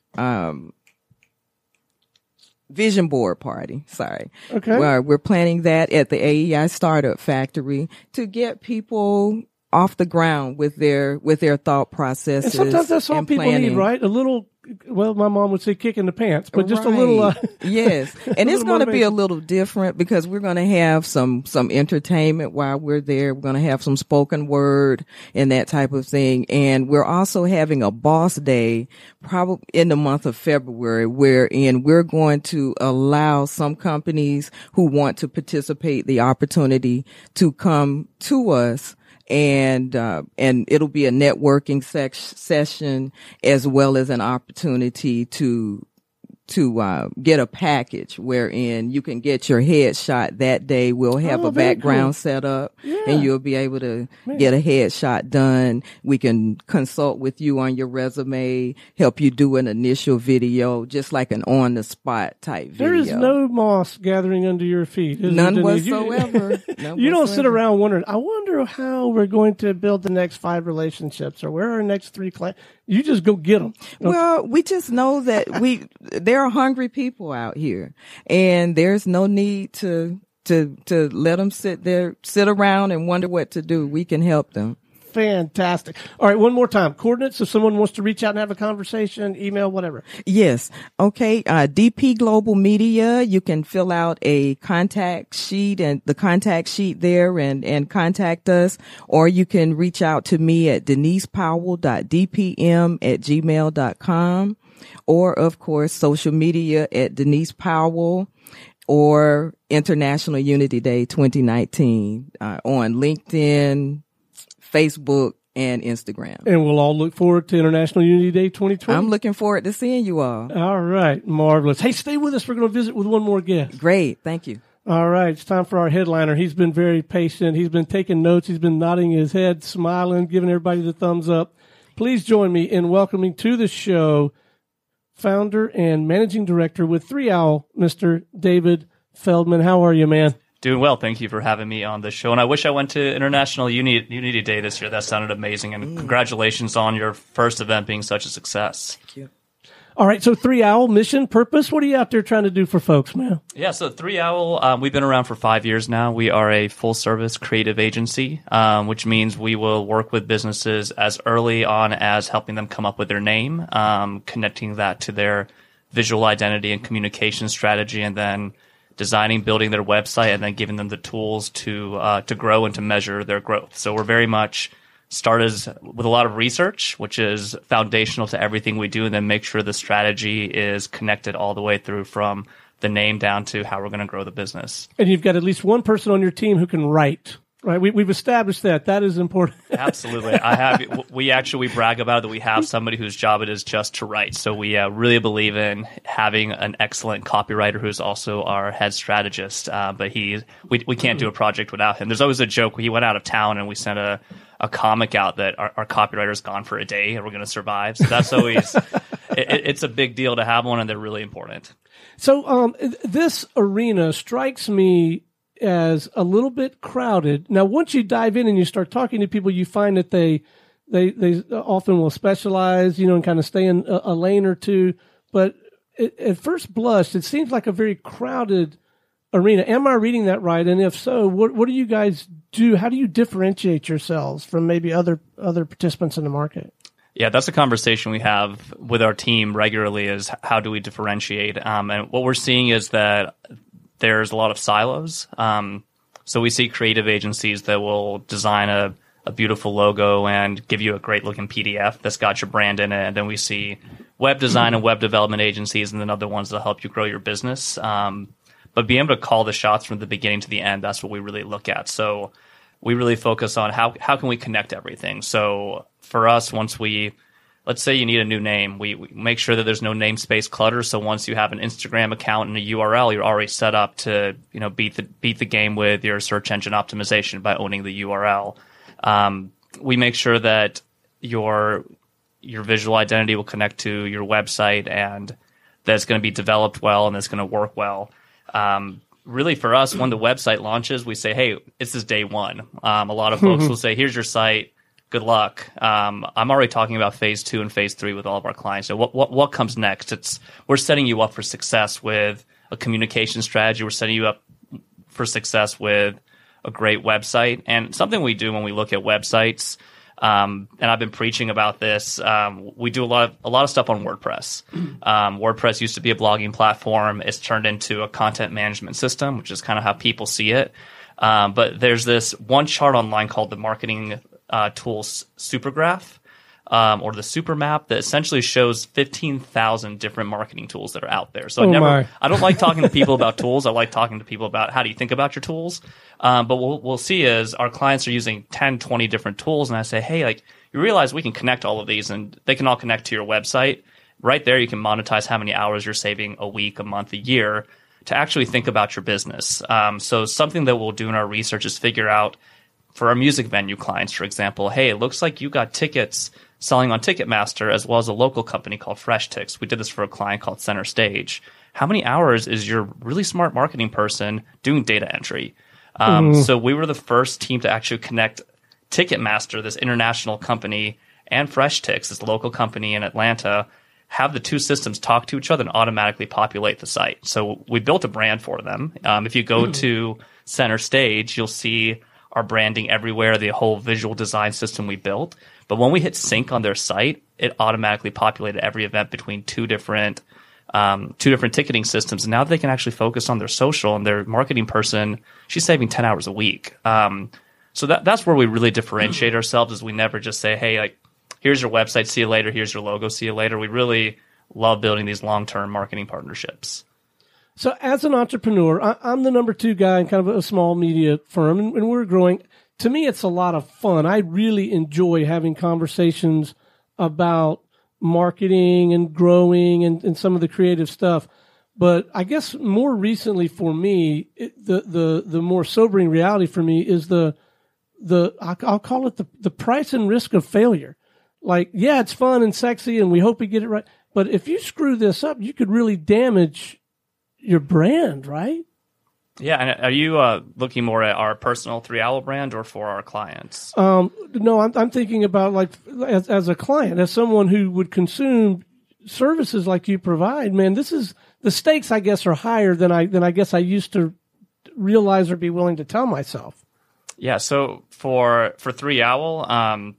vision board party. Sorry. Okay. We're planning that at the AEI Startup Factory to get people off the ground with their thought processes. And sometimes that's all and people planning. need, right? A little well, my mom would say kick in the pants, but just a little. Yes. And it's going to be a little different because we're going to have some entertainment while we're there. We're going to have some spoken word and that type of thing. And we're also having a boss day probably in the month of February, wherein we're going to allow some companies who want to participate the opportunity to come to us. And it'll be a networking session as well as an opportunity to get a package wherein you can get your headshot that day. We'll have a background set up and you'll be able to get a headshot done. We can consult with you on your resume, help you do an initial video, just like an on the spot type video. There is no moss gathering under your feet. None whatsoever. You don't sit around wondering, I wonder how we're going to build the next 5 relationships or where are our next 3 clients. You just go get them. Well, we just know that there are hungry people out here, and there's no need to let them sit around and wonder what to do. We can help them. Fantastic. All right, one more time. Coordinates, if someone wants to reach out and have a conversation, email, whatever. Yes. Okay. DP Global Media, you can fill out a contact sheet and the contact sheet there and contact us, or you can reach out to me at denisepowell.dpm@gmail.com, or of course, social media at Denise Powell, or International Unity Day 2019 on LinkedIn, Facebook, and Instagram. And we'll all look forward to International Unity Day 2020. I'm looking forward to seeing you all. All right. Marvelous. Hey, stay with us. We're going to visit with one more guest. Great. Thank you. All right. It's time for our headliner. He's been very patient. He's been taking notes. He's been nodding his head, smiling, giving everybody the thumbs up. Please join me in welcoming to the show founder and managing director with 3 Owl, Mr. David Feldman. How are you, man? Doing well. Thank you for having me on the show. And I wish I went to International Unity Day this year. That sounded amazing. And congratulations on your first event being such a success. Thank you. All right. So 3 Owl, mission, purpose. What are you out there trying to do for folks, man? Yeah. So 3 Owl, we've been around for 5 years now. We are a full service creative agency, which means we will work with businesses as early on as helping them come up with their name, connecting that to their visual identity and communication strategy, and then designing, building their website, and then giving them the tools to grow and to measure their growth. So we're very much started with a lot of research, which is foundational to everything we do, and then make sure the strategy is connected all the way through from the name down to how we're going to grow the business. And you've got at least one person on your team who can write. Right, we've established that. That is important. Absolutely. We brag about it, that we have somebody whose job it is just to write. So we really believe in having an excellent copywriter who's also our head strategist. But we can't do a project without him. There's always a joke. He went out of town and we sent a comic out that our copywriter's gone for a day and we're going to survive. So that's always, it's a big deal to have one, and they're really important. So this arena strikes me as a little bit crowded. Now, once you dive in and you start talking to people, you find that they often will specialize, and kind of stay in a lane or two. But at first blush, it seems like a very crowded arena. Am I reading that right? And if so, what do you guys do? How do you differentiate yourselves from maybe other participants in the market? Yeah, that's a conversation we have with our team regularly, is how do we differentiate? And what we're seeing is that there's a lot of silos. So we see creative agencies that will design a beautiful logo and give you a great looking PDF that's got your brand in it. And then we see web design and web development agencies, and then other ones that help you grow your business. But being able to call the shots from the beginning to the end, that's what we really look at. So we really focus on how can we connect everything. So for us, let's say you need a new name. We make sure that there's no namespace clutter. So once you have an Instagram account and a URL, you're already set up to beat the game with your search engine optimization by owning the URL. We make sure that your visual identity will connect to your website, and that it's going to be developed well and it's going to work well. Really, for us, when the website launches, we say, hey, this is day one. A lot of folks will say, here's your site. Good luck. I'm already talking about phase 2 and phase 3 with all of our clients. So what comes next? We're setting you up for success with a communication strategy. We're setting you up for success with a great website. And something we do when we look at websites, And I've been preaching about this. We do a lot of stuff on WordPress. WordPress used to be a blogging platform. It's turned into a content management system, which is kind of how people see it. But there's this one chart online called the Marketing Tools Supergraph, or the Super Map, that essentially shows 15,000 different marketing tools that are out there. So I don't like talking to people about tools. I like talking to people about how do you think about your tools. But what we'll see is our clients are using 10, 20 different tools. And I say, hey, like, you realize we can connect all of these and they can all connect to your website. Right there, you can monetize how many hours you're saving a week, a month, a year to actually think about your business. So something that we'll do in our research is figure out for our music venue clients, for example, hey, it looks like you got tickets selling on Ticketmaster as well as a local company called FreshTix. We did this for a client called Center Stage. How many hours is your really smart marketing person doing data entry? So we were the first team to actually connect Ticketmaster, this international company, and FreshTix, this local company in Atlanta, have the two systems talk to each other and automatically populate the site. So we built a brand for them. If you go to Center Stage, you'll see our branding everywhere, the whole visual design system we built. But when we hit sync on their site, it automatically populated every event between two different ticketing systems. And now they can actually focus on their social, and their marketing person, she's saving 10 hours a week. So that's where we really differentiate ourselves, is we never just say, hey, like, here's your website, see you later. Here's your logo, see you later. We really love building these long-term marketing partnerships. So as an entrepreneur, I'm the number 2 guy in kind of a small media firm, and we're growing. To me, it's a lot of fun. I really enjoy having conversations about marketing and growing and some of the creative stuff. But I guess more recently for me, the more sobering reality for me is I'll call it the price and risk of failure. Like, yeah, it's fun and sexy and we hope we get it right. But if you screw this up, you could really damage your brand, right? Yeah, and are you looking more at our personal 3 Owl brand or for our clients? No, I'm thinking about, like, as a client, as someone who would consume services like you provide. Man, this is the stakes, I guess, are higher than I guess I used to realize or be willing to tell myself. Yeah, so for 3 Owl,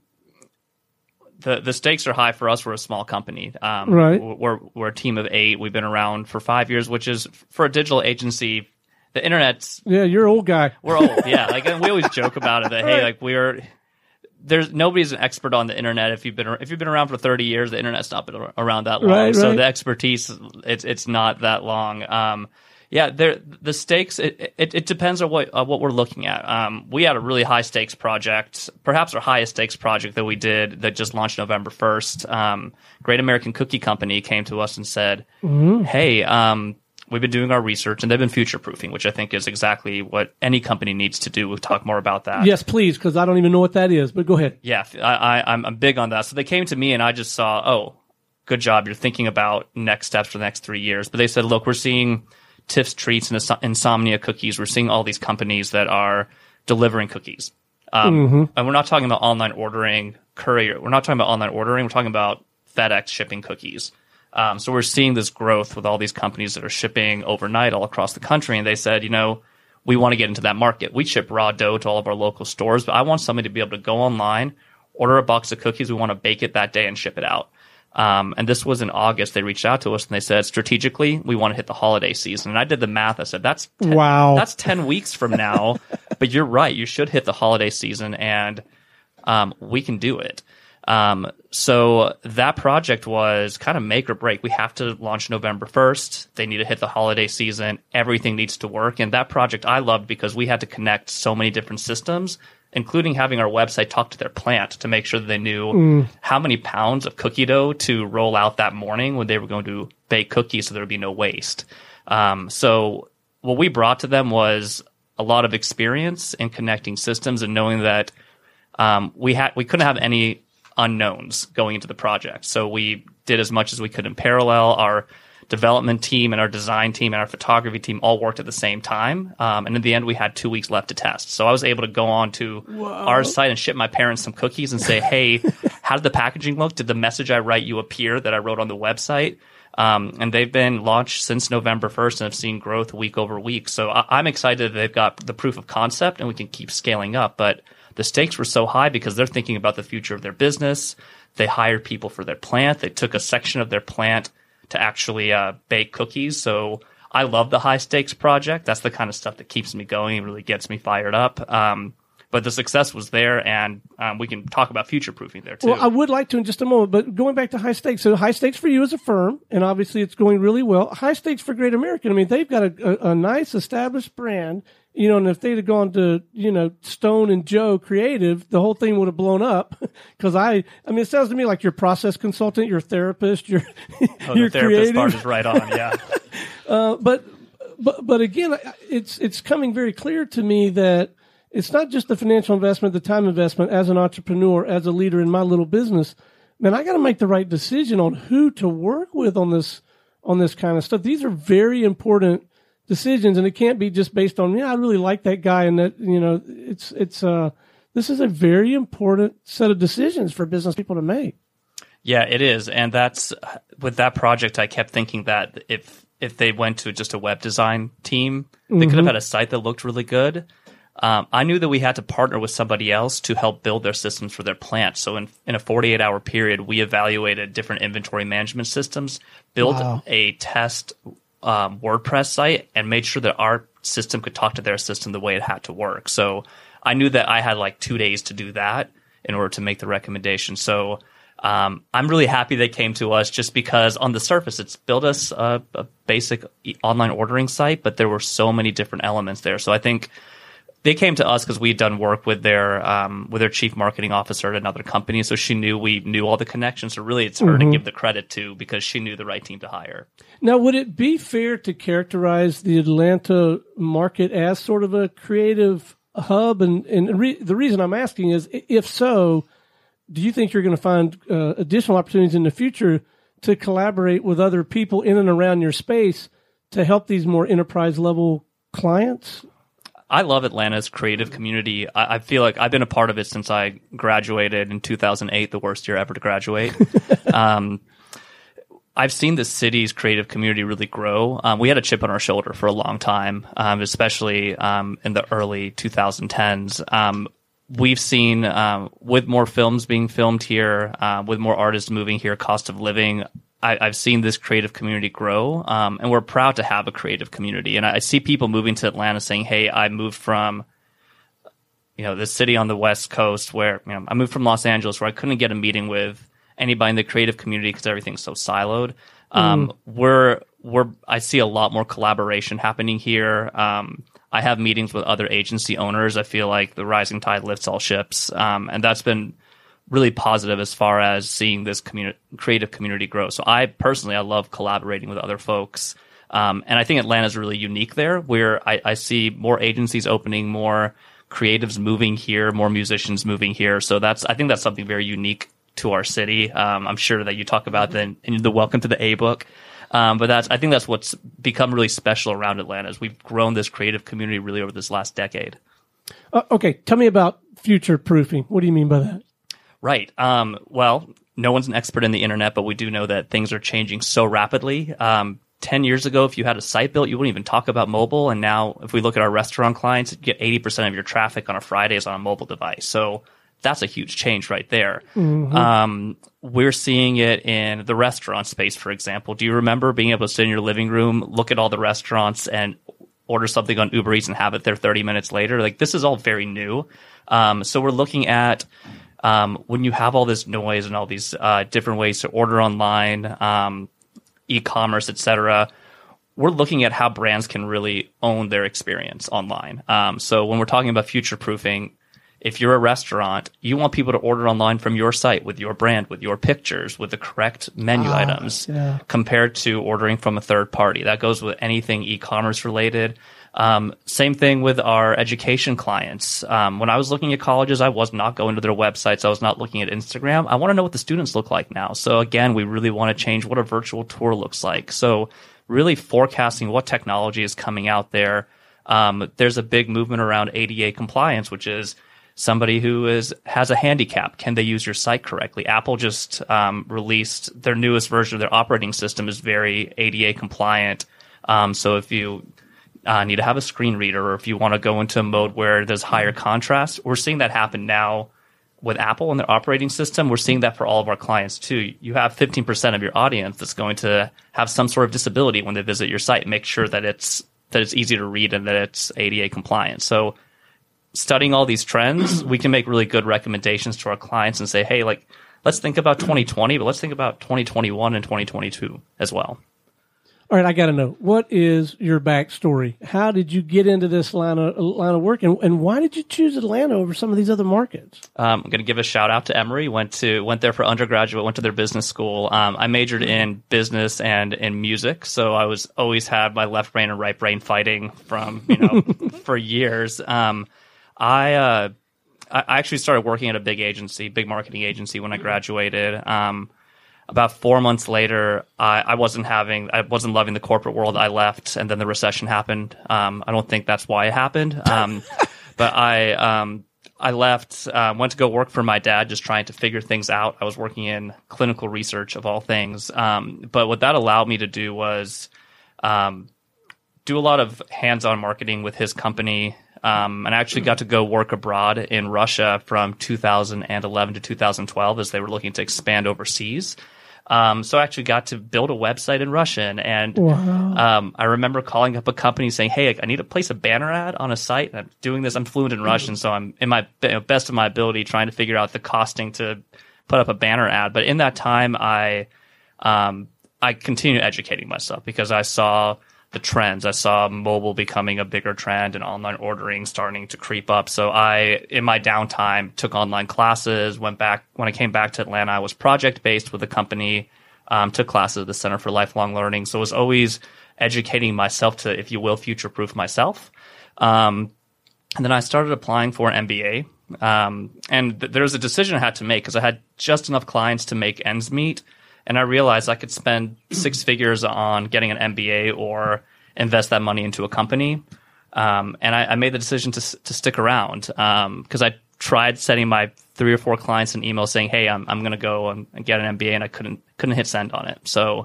the stakes are high for us. We're a small company. Right. We're a team of 8. We've been around for 5 years, which is, for a digital agency, the internet's... Yeah, you're an old guy. We're old, yeah. Like, and we always joke about it that, hey, like, nobody's an expert on the internet. If you've been around for 30 years, the internet's not been around that long. Right, so the expertise, it's not that long. Yeah, the stakes, it depends on what we're looking at. We had a really high stakes project, perhaps our highest stakes project that we did that just launched November 1st. Great American Cookie Company came to us and said, hey, we've been doing our research, and they've been future-proofing, which I think is exactly what any company needs to do. We'll talk more about that. Yes, please, because I don't even know what that is, but go ahead. Yeah, I'm big on that. So they came to me, and I just saw, oh, good job. You're thinking about next steps for the next 3 years. But they said, look, we're seeing Tiff's Treats and Insomnia Cookies. We're seeing all these companies that are delivering cookies. And we're not talking about online ordering, courier. We're not talking about online ordering. We're talking about FedEx shipping cookies. So we're seeing this growth with all these companies that are shipping overnight all across the country. And they said, we want to get into that market. We ship raw dough to all of our local stores, but I want somebody to be able to go online, order a box of cookies. We want to bake it that day and ship it out. And this was in August. They reached out to us and they said, strategically, we want to hit the holiday season. And I did the math. I said, that's 10 weeks from now. But you're right. You should hit the holiday season, and we can do it. So that project was kind of make or break. We have to launch November 1st. They need to hit the holiday season. Everything needs to work. And that project I loved because we had to connect so many different systems, including having our website talk to their plant to make sure that they knew how many pounds of cookie dough to roll out that morning when they were going to bake cookies so there would be no waste. So what we brought to them was a lot of experience in connecting systems and knowing that we couldn't have any unknowns going into the project. So we did as much as we could in parallel. Our development team and our design team and our photography team all worked at the same time. And in the end, we had 2 weeks left to test. So I was able to go on to our site and ship my parents some cookies and say, hey, how did the packaging look? Did the message I write you appear that I wrote on the website? And they've been launched since November 1st and have seen growth week over week. So I'm excited that they've got the proof of concept and we can keep scaling up. But the stakes were so high because they're thinking about the future of their business. They hired people for their plant. They took a section of their plant to actually bake cookies. So I love the high stakes project. That's the kind of stuff that keeps me going and really gets me fired up. But the success was there, and we can talk about future-proofing there, too. Well, I would like to in just a moment, but going back to high stakes. So high stakes for you as a firm, and obviously it's going really well. High stakes for Great American. I mean, they've got a nice established brand, and if they'd have gone to, Stone and Joe Creative, the whole thing would have blown up. Because I mean, it sounds to me like you're a process consultant, you're a therapist, you're the therapist creative. part is right on, yeah. But again, it's coming very clear to me that it's not just the financial investment, the time investment as an entrepreneur, as a leader in my little business. Man, I got to make the right decision on who to work with on this kind of stuff. These are very important decisions, and it can't be just based on, I really like that guy, and that, this is a very important set of decisions for business people to make. Yeah, it is. And that's, with that project, I kept thinking that if they went to just a web design team, they could have had a site that looked really good. I knew that we had to partner with somebody else to help build their systems for their plant. So in a 48-hour period, we evaluated different inventory management systems, built a test WordPress site, and made sure that our system could talk to their system the way it had to work. So I knew that I had like 2 days to do that in order to make the recommendation. So I'm really happy they came to us, just because on the surface, it's built us a basic online ordering site, but there were so many different elements there. So I think they came to us because we'd done work with their chief marketing officer at another company. So she knew we knew all the connections. So really, it's her to give the credit to, because she knew the right team to hire. Now, would it be fair to characterize the Atlanta market as sort of a creative hub? And the reason I'm asking is, if so, do you think you're going to find additional opportunities in the future to collaborate with other people in and around your space to help these more enterprise level clients? I love Atlanta's creative community. I feel like I've been a part of it since I graduated in 2008, the worst year ever to graduate. I've seen the city's creative community really grow. We had a chip on our shoulder for a long time, especially in the early 2010s. We've seen, with more films being filmed here, with more artists moving here, cost of living, I've seen this creative community grow, and we're proud to have a creative community. And I see people moving to Atlanta saying, hey, I moved from, this city on the West Coast where, I moved from Los Angeles where I couldn't get a meeting with anybody in the creative community because everything's so siloed. I see a lot more collaboration happening here. I have meetings with other agency owners. I feel like the rising tide lifts all ships. And that's been really positive as far as seeing this creative community grow. So I love collaborating with other folks. And I think Atlanta's really unique there, where I see more agencies opening, more creatives moving here, more musicians moving here. So I think that's something very unique to our city. I'm sure that you talk about in the Welcome to the A book. But I think that's what's become really special around Atlanta, is we've grown this creative community really over this last decade. Okay. Tell me about future proofing. What do you mean by that? Right. Well, no one's an expert in the internet, but we do know that things are changing so rapidly. 10 years ago, if you had a site built, you wouldn't even talk about mobile. And now if we look at our restaurant clients, you get 80% of your traffic on a Friday is on a mobile device. So that's a huge change right there. We're seeing it in the restaurant space, for example. Do you remember being able to sit in your living room, look at all the restaurants, and order something on Uber Eats and have it there 30 minutes later? Like, this is all very new. So we're looking at when you have all this noise and all these different ways to order online, e-commerce, etc., we're looking at how brands can really own their experience online. So when we're talking about future-proofing, if you're a restaurant, you want people to order online from your site with your brand, with your pictures, with the correct menu items, compared to ordering from a third party. That goes with anything e-commerce related. Same thing with our education clients. When I was looking at colleges, I was not going to their websites. I was not looking at Instagram. I want to know what the students look like now. So again, we really want to change what a virtual tour looks like. So really forecasting what technology is coming out there. There's a big movement around ADA compliance, which is somebody who has a handicap. Can they use your site correctly? Apple just released their newest version of their operating system is very ADA compliant. So if you need to have a screen reader, or if you want to go into a mode where there's higher contrast. We're seeing that happen now with Apple and their operating system. We're seeing that for all of our clients too. You have 15% of your audience that's going to have some sort of disability when they visit your site. Make sure that it's easy to read and that it's ADA compliant. So studying all these trends, we can make really good recommendations to our clients and say, hey, like, let's think about 2020, but let's think about 2021 and 2022 as well. All right, I got to know, what is your backstory? How did you get into this line of work, and why did you choose Atlanta over some of these other markets? I'm going to give a shout out to Emory. Went there for undergraduate. Went to their business school. I majored in business and in music, so I always had my left brain and right brain fighting from for years. I actually started working at a big marketing agency when I graduated. About 4 months later, I wasn't loving the corporate world. I left, and then the recession happened. I don't think that's why it happened. But I left, went to go work for my dad, just trying to figure things out. I was working in clinical research of all things. But what that allowed me to do was do a lot of hands-on marketing with his company. And I actually got to go work abroad in Russia from 2011 to 2012 as they were looking to expand overseas. So I actually got to build a website in Russian, and wow. I remember calling up a company saying, hey, I need to place a banner ad on a site. I'm doing this. I'm fluent in Russian, so I'm in my best of my ability trying to figure out the costing to put up a banner ad. But in that time, I continued educating myself because I saw the trends. I saw mobile becoming a bigger trend and online ordering starting to creep up. So in my downtime, took online classes, went back. When I came back to Atlanta, I was project-based with a company, took classes at the Center for Lifelong Learning. So I was always educating myself to, if you will, future-proof myself. And then I started applying for an MBA. And there was a decision I had to make because I had just enough clients to make ends meet. And I realized I could spend 6 figures on getting an MBA or invest that money into a company. And I made the decision to stick around because I tried sending my 3 or 4 clients an email saying, hey, I'm going to go and get an MBA, and I couldn't hit send on it. So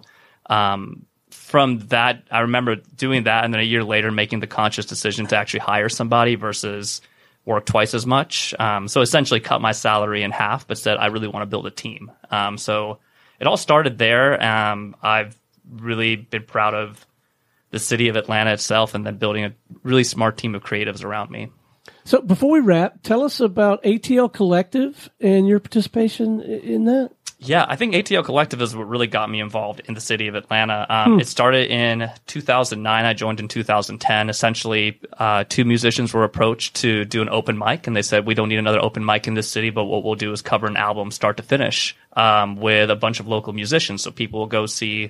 from that, I remember doing that, and then a year later making the conscious decision to actually hire somebody versus work twice as much. So essentially cut my salary in half, but said I really want to build a team. So it all started there. I've really been proud of the city of Atlanta itself and then building a really smart team of creatives around me. So before we wrap, tell us about ATL Collective and your participation in that. Yeah, I think ATL Collective is what really got me involved in the city of Atlanta. It started in 2009. I joined in 2010. Essentially, 2 musicians were approached to do an open mic, and they said, we don't need another open mic in this city, but what we'll do is cover an album start to finish with a bunch of local musicians. So people will go see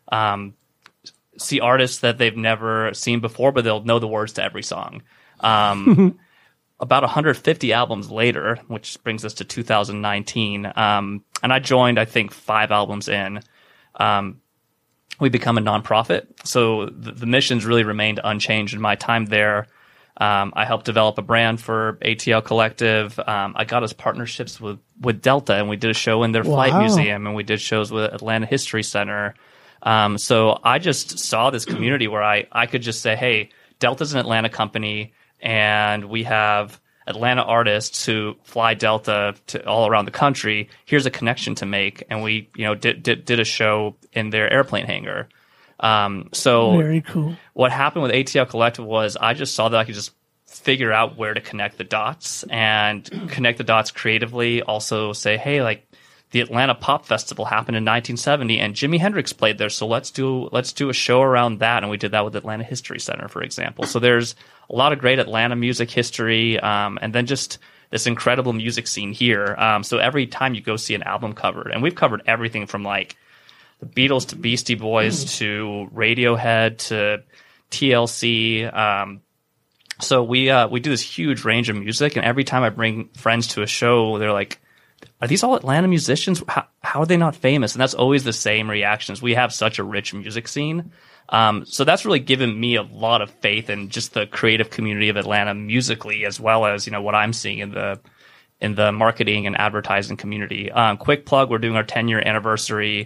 artists that they've never seen before, but they'll know the words to every song. About 150 albums later, which brings us to 2019, and I joined, I think, 5 albums in. We become a nonprofit, so the missions really remained unchanged in my time there. I helped develop a brand for ATL Collective. I got us partnerships with Delta, and we did a show in their flight museum, and we did shows with Atlanta History Center. So I just saw this community where I could just say, hey, Delta's an Atlanta company, and we have Atlanta artists who fly Delta to all around the country. Here's a connection to make, and we, did a show in their airplane hangar. So very cool. What happened with ATL Collective was I just saw that I could just figure out where to connect the dots and connect the dots creatively. Also say, hey, like the Atlanta Pop Festival happened in 1970, and Jimi Hendrix played there. So let's do a show around that, and we did that with Atlanta History Center, for example. So there's a lot of great Atlanta music history, and then just this incredible music scene here. So every time you go see an album covered, and we've covered everything from like the Beatles to Beastie Boys to Radiohead to TLC. So we do this huge range of music, and every time I bring friends to a show, they're like, are these all Atlanta musicians? How are they not famous? And that's always the same reactions. We have such a rich music scene. So that's really given me a lot of faith in just the creative community of Atlanta musically, as well as, what I'm seeing in the marketing and advertising community. Quick plug, we're doing our 10-year anniversary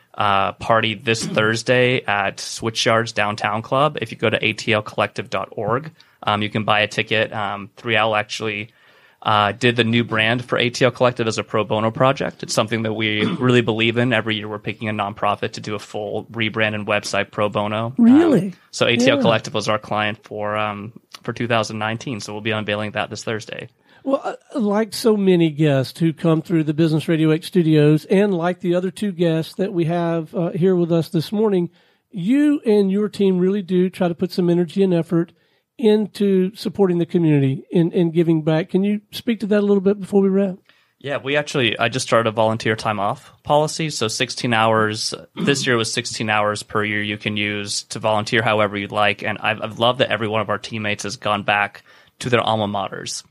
party this Thursday at Switchyard's Downtown Club. If you go to atlcollective.org, you can buy a ticket. 3 Owl actually did the new brand for ATL Collective as a pro bono project. It's something that we really believe in. Every year we're picking a nonprofit to do a full rebrand and website pro bono. Really? So ATL Collective was our client for 2019. So we'll be unveiling that this Thursday. Well, like so many guests who come through the Business Radio X studios, and like the other two guests that we have here with us this morning, you and your team really do try to put some energy and effort into supporting the community and giving back. Can you speak to that a little bit before we wrap? Yeah, I just started a volunteer time off policy. So 16 hours, this year was 16 hours per year you can use to volunteer however you'd like. And I've loved that every one of our teammates has gone back to their alma maters,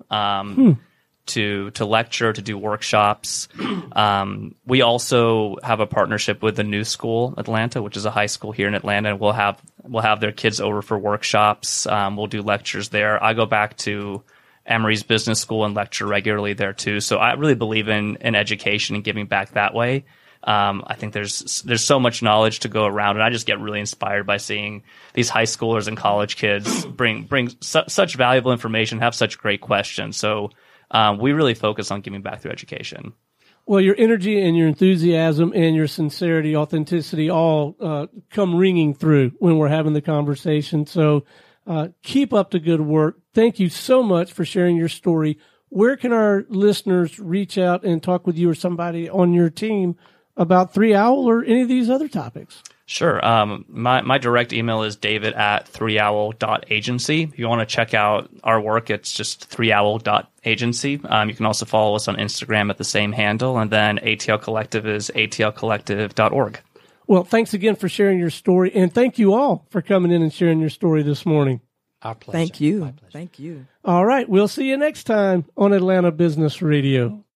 to lecture, to do workshops. We also have a partnership with the New School Atlanta, which is a high school here in Atlanta. And we'll have their kids over for workshops. We'll do lectures there. I go back to Emory's Business School and lecture regularly there too. So I really believe in education and giving back that way. I think there's so much knowledge to go around, and I just get really inspired by seeing these high schoolers and college kids bring such valuable information, have such great questions. So we really focus on giving back through education. Well, your energy and your enthusiasm and your sincerity, authenticity all come ringing through when we're having the conversation. So keep up the good work. Thank you so much for sharing your story. Where can our listeners reach out and talk with you or somebody on your team about 3 Owl or any of these other topics? Sure. My direct email is david@3owl.agency. If you want to check out our work, it's just 3owl.agency. You can also follow us on Instagram at the same handle. And then ATL Collective is atlcollective.org. Well, thanks again for sharing your story. And thank you all for coming in and sharing your story this morning. Our pleasure. Thank you. My pleasure. Thank you. All right. We'll see you next time on Atlanta Business Radio.